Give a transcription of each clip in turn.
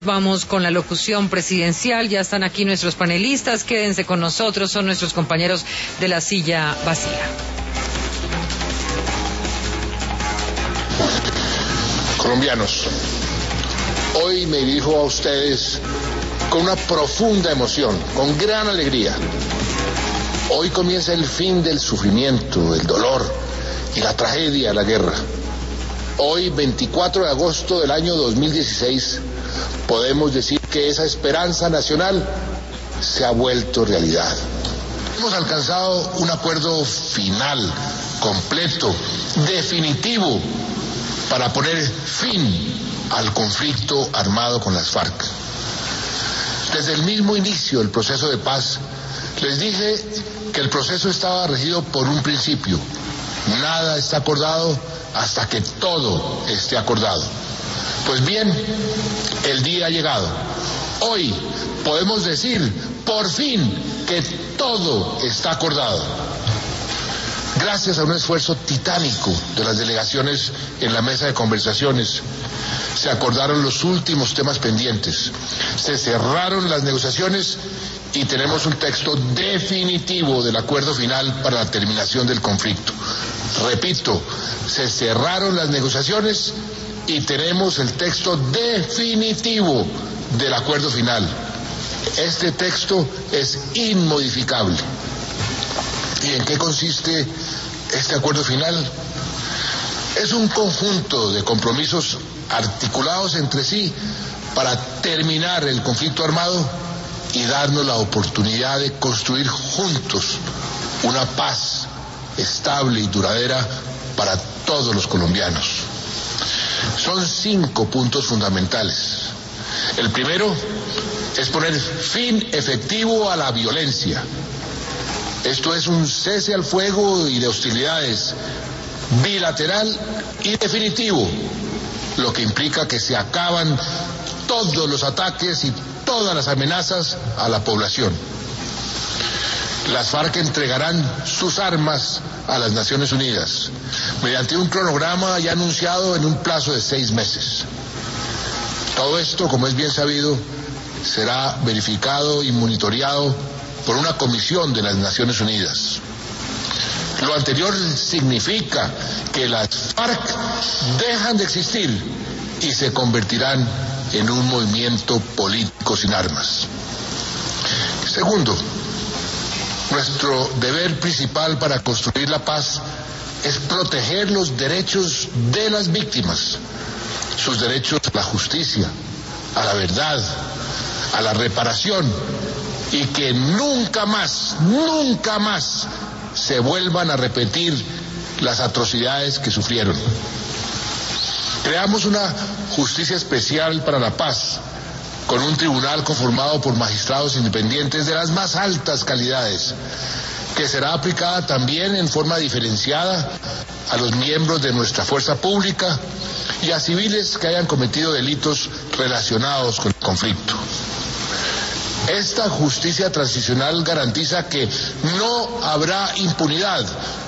Vamos con la locución presidencial. Ya están aquí nuestros panelistas. Quédense con nosotros. Son nuestros compañeros de la silla vacía. Colombianos, hoy me dirijo a ustedes con una profunda emoción, con gran alegría. Hoy comienza el fin del sufrimiento, el dolor y la tragedia de la guerra. Hoy, 24 de agosto del año 2016, podemos decir que esa esperanza nacional se ha vuelto realidad. Hemos alcanzado un acuerdo final, completo, definitivo, para poner fin al conflicto armado con las FARC. Desde el mismo inicio del proceso de paz, les dije que el proceso estaba regido por un principio: nada está acordado hasta que todo esté acordado. Pues bien, el día ha llegado. Hoy podemos decir, por fin, que todo está acordado. Gracias a un esfuerzo titánico de las delegaciones en la mesa de conversaciones, se acordaron los últimos temas pendientes, se cerraron las negociaciones y tenemos un texto definitivo del acuerdo final para la terminación del conflicto. Repito, se cerraron las negociaciones y tenemos el texto definitivo del acuerdo final. Este texto es inmodificable. ¿Y en qué consiste este acuerdo final? Es un conjunto de compromisos articulados entre sí para terminar el conflicto armado y darnos la oportunidad de construir juntos una paz estable y duradera para todos los colombianos. Son 5 puntos fundamentales. El primero es poner fin efectivo a la violencia. Esto es un cese al fuego y de hostilidades bilateral y definitivo, lo que implica que se acaban todos los ataques y todas las amenazas a la población. Las FARC entregarán sus armas a las Naciones Unidas mediante un cronograma ya anunciado en un plazo de 6 meses. Todo esto, como es bien sabido, será verificado y monitoreado por una comisión de las Naciones Unidas. Lo anterior significa que las FARC dejan de existir y se convertirán en un movimiento político sin armas. Segundo, nuestro deber principal para construir la paz es proteger los derechos de las víctimas, sus derechos a la justicia, a la verdad, a la reparación, y que nunca más se vuelvan a repetir las atrocidades que sufrieron. Creamos una justicia especial para la paz, con un tribunal conformado por magistrados independientes de las más altas calidades, que será aplicada también en forma diferenciada a los miembros de nuestra fuerza pública y a civiles que hayan cometido delitos relacionados con el conflicto. Esta justicia transicional garantiza que no habrá impunidad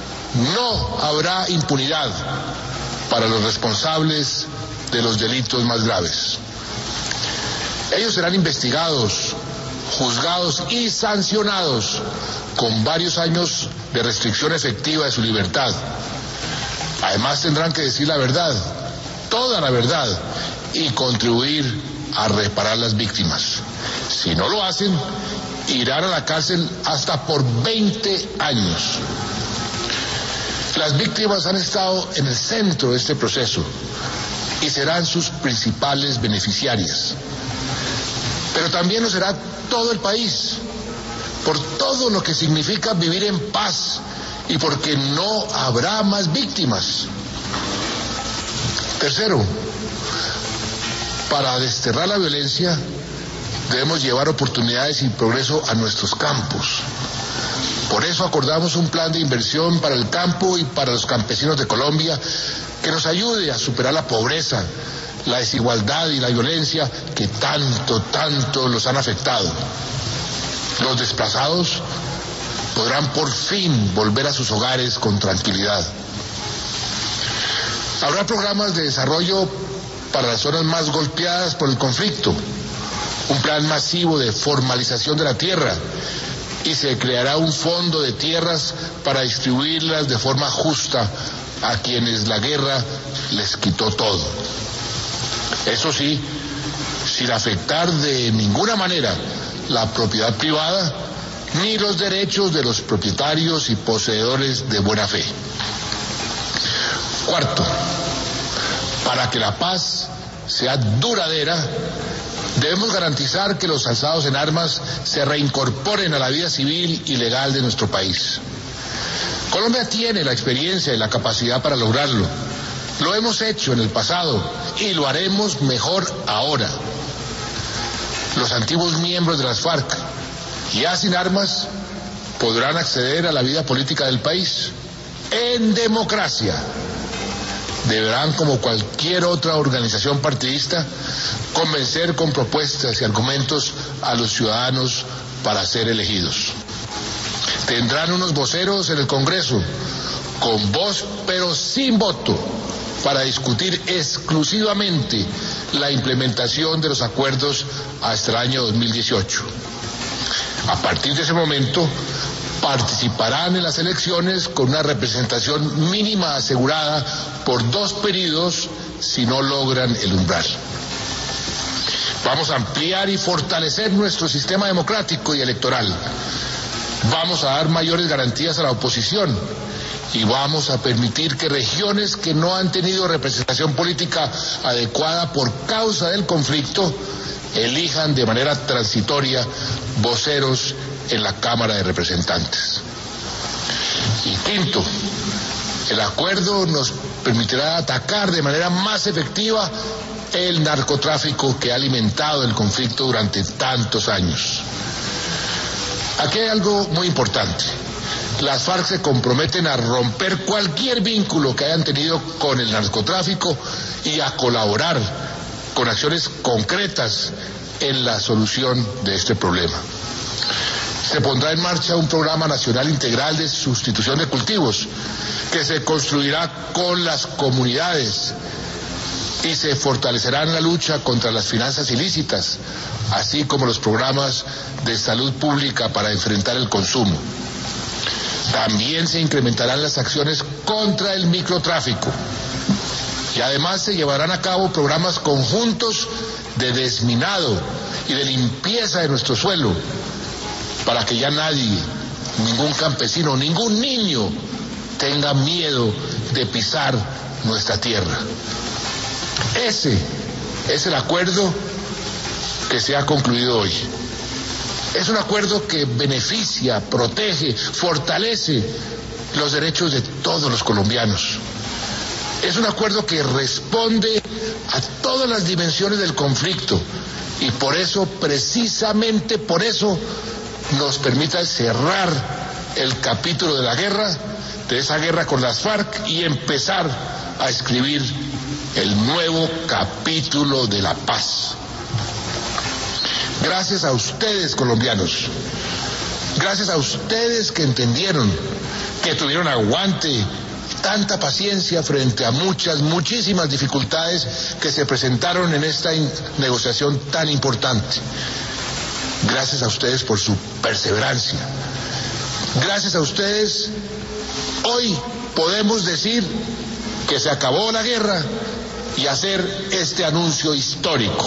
para los responsables de los delitos más graves. Ellos serán investigados, juzgados y sancionados con varios años de restricción efectiva de su libertad. Además tendrán que decir la verdad, toda la verdad, y contribuir a reparar las víctimas. Si no lo hacen, irán a la cárcel hasta por 20 años. Las víctimas han estado en el centro de este proceso y serán sus principales beneficiarias. Pero también lo será todo el país, por todo lo que significa vivir en paz y porque no habrá más víctimas. Tercero, para desterrar la violencia, debemos llevar oportunidades y progreso a nuestros campos. Por eso acordamos un plan de inversión para el campo y para los campesinos de Colombia que nos ayude a superar la pobreza, la desigualdad y la violencia que tanto los han afectado. Los desplazados podrán por fin volver a sus hogares con tranquilidad. Habrá programas de desarrollo para las zonas más golpeadas por el conflicto, un plan masivo de formalización de la tierra, y se creará un fondo de tierras para distribuirlas de forma justa a quienes la guerra les quitó todo. Eso sí, sin afectar de ninguna manera la propiedad privada ni los derechos de los propietarios y poseedores de buena fe. Cuarto, para que la paz sea duradera, debemos garantizar que los alzados en armas se reincorporen a la vida civil y legal de nuestro país. Colombia tiene la experiencia y la capacidad para lograrlo. Lo hemos hecho en el pasado y lo haremos mejor ahora. Los antiguos miembros de las FARC, ya sin armas, podrán acceder a la vida política del país en democracia. Deberán, como cualquier otra organización partidista, convencer con propuestas y argumentos a los ciudadanos para ser elegidos. Tendrán unos voceros en el Congreso, con voz pero sin voto, para discutir exclusivamente la implementación de los acuerdos hasta el año 2018. A partir de ese momento, participarán en las elecciones con una representación mínima asegurada por 2 períodos si no logran el umbral. Vamos a ampliar y fortalecer nuestro sistema democrático y electoral. Vamos a dar mayores garantías a la oposición y vamos a permitir que regiones que no han tenido representación política adecuada por causa del conflicto elijan de manera transitoria voceros en la Cámara de Representantes. Y quinto, el acuerdo nos permitirá atacar de manera más efectiva el narcotráfico que ha alimentado el conflicto durante tantos años. Aquí hay algo muy importante. Las FARC se comprometen a romper cualquier vínculo que hayan tenido con el narcotráfico y a colaborar con acciones concretas en la solución de este problema. Se pondrá en marcha un programa nacional integral de sustitución de cultivos que se construirá con las comunidades y se fortalecerá en la lucha contra las finanzas ilícitas, así como los programas de salud pública para enfrentar el consumo. También se incrementarán las acciones contra el microtráfico y además se llevarán a cabo programas conjuntos de desminado y de limpieza de nuestro suelo para que ya nadie, ningún campesino, ningún niño tenga miedo de pisar nuestra tierra. Ese es el acuerdo que se ha concluido hoy. Es un acuerdo que beneficia, protege, fortalece los derechos de todos los colombianos. Es un acuerdo que responde a todas las dimensiones del conflicto y por eso, precisamente por eso, nos permite cerrar el capítulo de la guerra, de esa guerra con las FARC y empezar a escribir el nuevo capítulo de la paz. Gracias a ustedes, colombianos. Gracias a ustedes que entendieron, que tuvieron aguante, tanta paciencia frente a muchísimas dificultades que se presentaron en esta negociación tan importante. Gracias a ustedes por su perseverancia. Gracias a ustedes, hoy podemos decir que se acabó la guerra y hacer este anuncio histórico.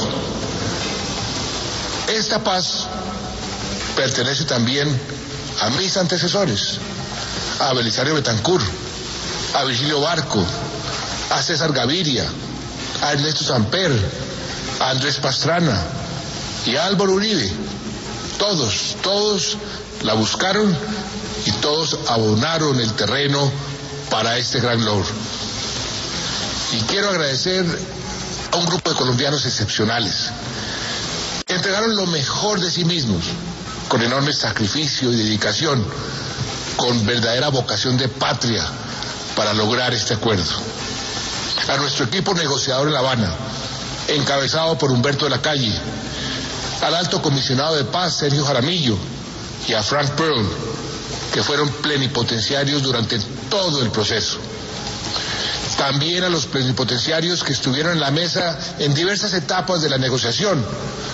Esta paz pertenece también a mis antecesores, a Belisario Betancur, a Virgilio Barco, a César Gaviria, a Ernesto Samper, a Andrés Pastrana y a Álvaro Uribe. Todos la buscaron y todos abonaron el terreno para este gran logro. Y quiero agradecer a un grupo de colombianos excepcionales que entregaron lo mejor de sí mismos, con enorme sacrificio y dedicación, con verdadera vocación de patria para lograr este acuerdo. A nuestro equipo negociador en La Habana, encabezado por Humberto de la Calle, al alto comisionado de paz Sergio Jaramillo y a Frank Pearl, que fueron plenipotenciarios durante todo el proceso. También a los plenipotenciarios que estuvieron en la mesa en diversas etapas de la negociación,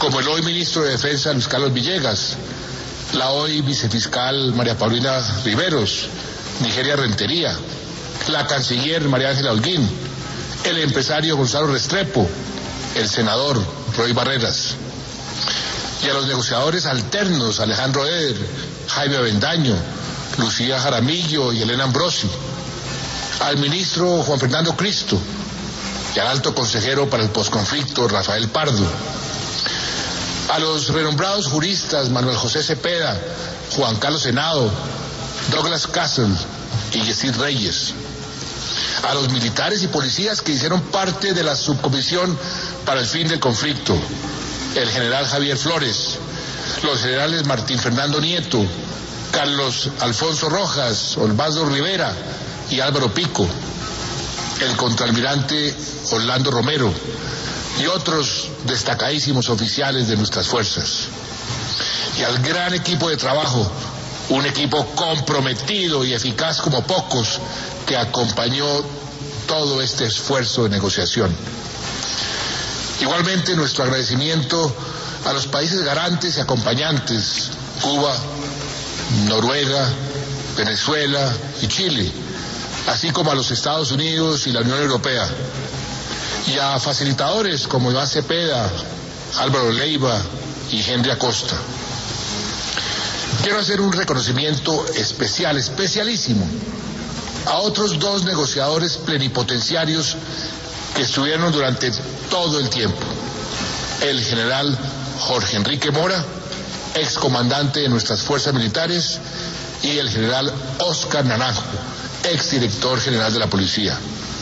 como el hoy ministro de Defensa Luis Carlos Villegas, la hoy vicefiscal María Paulina Riveros, Nigeria Rentería, la canciller María Ángela Holguín, el empresario Gonzalo Restrepo, el senador Roy Barreras, y a los negociadores alternos Alejandro Eder, Jaime Avendaño, Lucía Jaramillo y Elena Ambrosi, al ministro Juan Fernando Cristo y al alto consejero para el posconflicto Rafael Pardo, a los renombrados juristas Manuel José Cepeda, Juan Carlos Henao, Douglas Castle y Yesid Reyes, a los militares y policías que hicieron parte de la subcomisión para el fin del conflicto, el general Javier Flores, los generales Martín Fernando Nieto, Carlos Alfonso Rojas, Osvaldo Rivera y Álvaro Pico, el contraalmirante Orlando Romero y otros destacadísimos oficiales de nuestras fuerzas. Y al gran equipo de trabajo, un equipo comprometido y eficaz como pocos, que acompañó todo este esfuerzo de negociación. Igualmente nuestro agradecimiento a los países garantes y acompañantes, Cuba, Noruega, Venezuela y Chile, así como a los Estados Unidos y la Unión Europea, y a facilitadores como Iván Cepeda, Álvaro Leiva y Henry Acosta. Quiero hacer un reconocimiento especial, especialísimo, a otros dos negociadores plenipotenciarios que estuvieron durante todo el tiempo: el general Jorge Enrique Mora, excomandante de nuestras fuerzas militares, y el general Óscar Naranjo, exdirector general de la policía.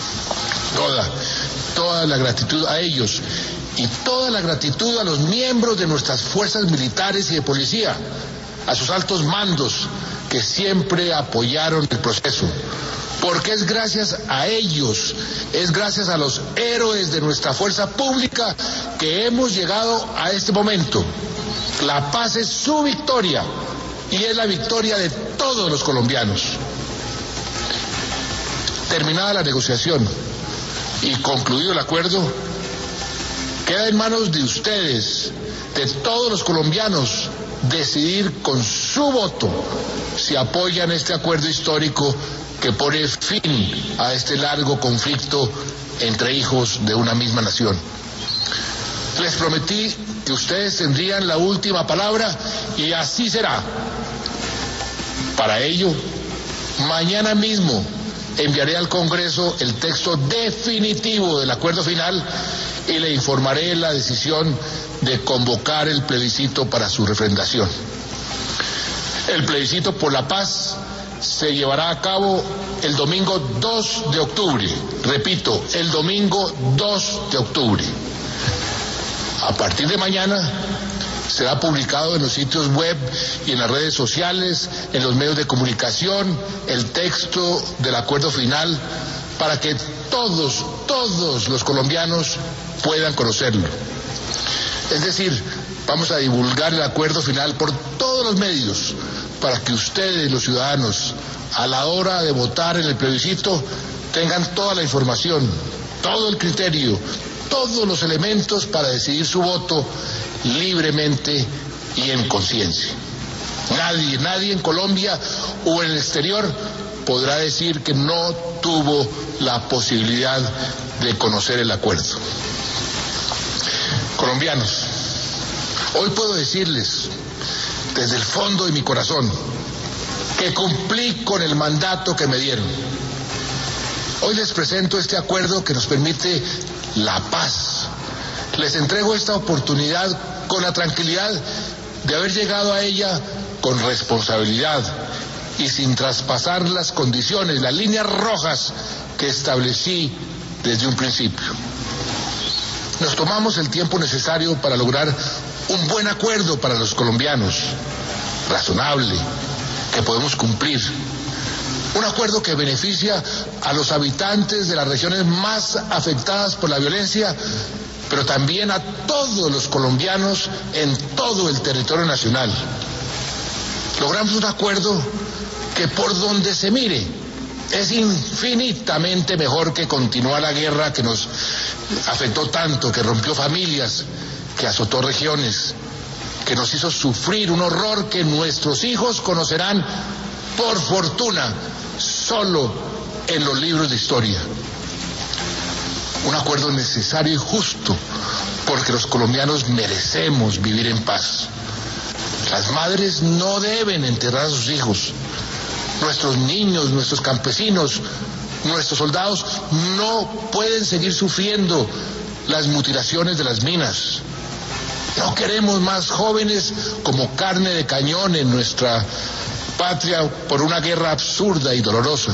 Toda la gratitud a ellos y toda la gratitud a los miembros de nuestras fuerzas militares y de policía, a sus altos mandos que siempre apoyaron el proceso, porque es gracias a ellos, es gracias a los héroes de nuestra fuerza pública que hemos llegado a este momento. La paz es su victoria y es la victoria de todos los colombianos. Terminada la negociación y concluido el acuerdo, queda en manos de ustedes, de todos los colombianos, decidir con su voto si apoyan este acuerdo histórico que pone fin a este largo conflicto entre hijos de una misma nación. Les prometí que ustedes tendrían la última palabra y así será. Para ello, mañana mismo enviaré al Congreso el texto definitivo del acuerdo final y le informaré la decisión de convocar el plebiscito para su refrendación. El plebiscito por la paz se llevará a cabo el domingo 2 de octubre. Repito, el domingo 2 de octubre. A partir de mañana será publicado en los sitios web y en las redes sociales, en los medios de comunicación, el texto del acuerdo final para que todos los colombianos puedan conocerlo. Es decir, vamos a divulgar el acuerdo final por todos los medios para que ustedes, los ciudadanos, a la hora de votar en el plebiscito, tengan toda la información, todo el criterio, todos los elementos para decidir su voto libremente y en conciencia. Nadie en Colombia o en el exterior podrá decir que no tuvo la posibilidad de conocer el acuerdo. Colombianos, hoy puedo decirles desde el fondo de mi corazón que cumplí con el mandato que me dieron. Hoy les presento este acuerdo que nos permite la paz. Les entrego esta oportunidad con la tranquilidad de haber llegado a ella con responsabilidad y sin traspasar las condiciones, las líneas rojas que establecí desde un principio. Nos tomamos el tiempo necesario para lograr un buen acuerdo para los colombianos, razonable, que podemos cumplir. Un acuerdo que beneficia a los habitantes de las regiones más afectadas por la violencia, pero también a todos los colombianos en todo el territorio nacional. Logramos un acuerdo que por donde se mire es infinitamente mejor que continuar la guerra que nos afectó tanto, que rompió familias, que azotó regiones, que nos hizo sufrir un horror que nuestros hijos conocerán, por fortuna, solo en los libros de historia. Un acuerdo necesario y justo, porque los colombianos merecemos vivir en paz. Las madres no deben enterrar a sus hijos. Nuestros niños, nuestros campesinos, nuestros soldados no pueden seguir sufriendo las mutilaciones de las minas. No queremos más jóvenes como carne de cañón en nuestra patria por una guerra absurda y dolorosa.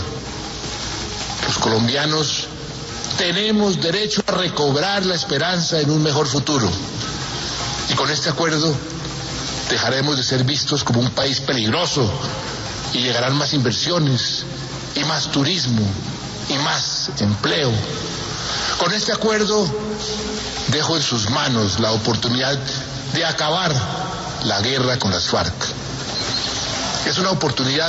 Los colombianos tenemos derecho a recobrar la esperanza en un mejor futuro. Y con este acuerdo dejaremos de ser vistos como un país peligroso y llegarán más inversiones y más turismo y más empleo. Con este acuerdo dejo en sus manos la oportunidad de acabar la guerra con las FARC. Es una oportunidad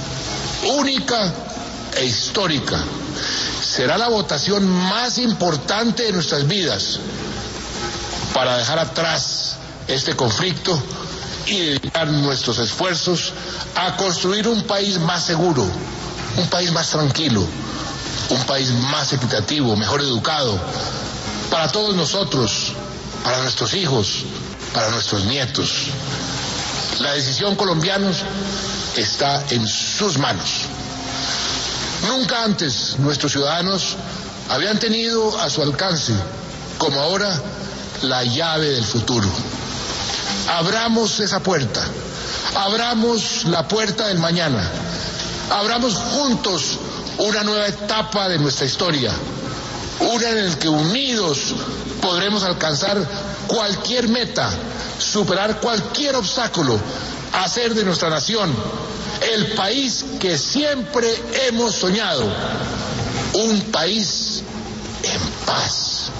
única e histórica. Será la votación más importante de nuestras vidas para dejar atrás este conflicto y dedicar nuestros esfuerzos a construir un país más seguro, un país más tranquilo, un país más equitativo, mejor educado, para todos nosotros, para nuestros hijos, para nuestros nietos. La decisión, colombianos, está en sus manos. Nunca antes nuestros ciudadanos habían tenido a su alcance, como ahora, la llave del futuro. Abramos esa puerta, abramos la puerta del mañana, abramos juntos una nueva etapa de nuestra historia, una en la que unidos podremos alcanzar cualquier meta, superar cualquier obstáculo, hacer de nuestra nación el país que siempre hemos soñado, un país en paz.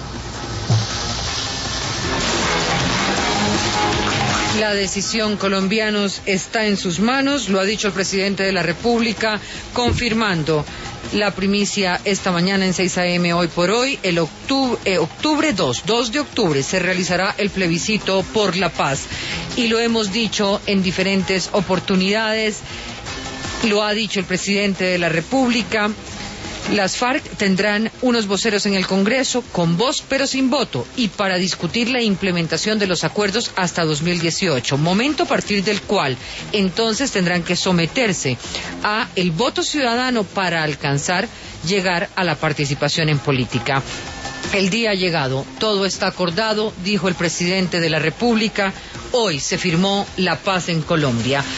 La decisión, colombianos, está en sus manos, lo ha dicho el presidente de la República, confirmando la primicia esta mañana en 6 a.m. Hoy por hoy, el octubre 2 de octubre, se realizará el plebiscito por la paz. Y lo hemos dicho en diferentes oportunidades, lo ha dicho el presidente de la República. Las FARC tendrán unos voceros en el Congreso con voz pero sin voto y para discutir la implementación de los acuerdos hasta 2018, momento a partir del cual entonces tendrán que someterse a el voto ciudadano para alcanzar llegar a la participación en política. El día ha llegado, todo está acordado, dijo el presidente de la República, hoy se firmó la paz en Colombia.